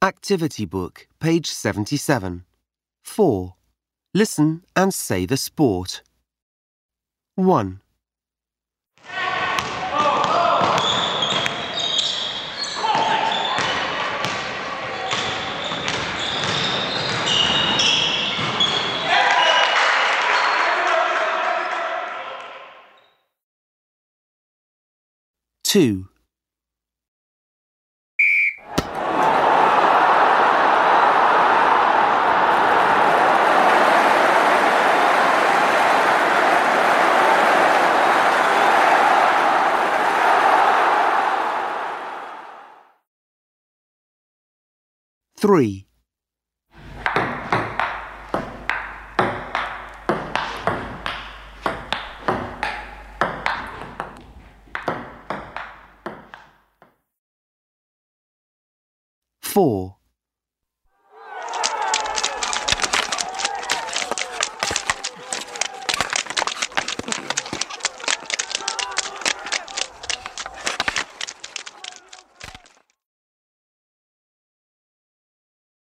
Activity book, page 77. 4. Listen and say the sport. 1. 2. 3. 4.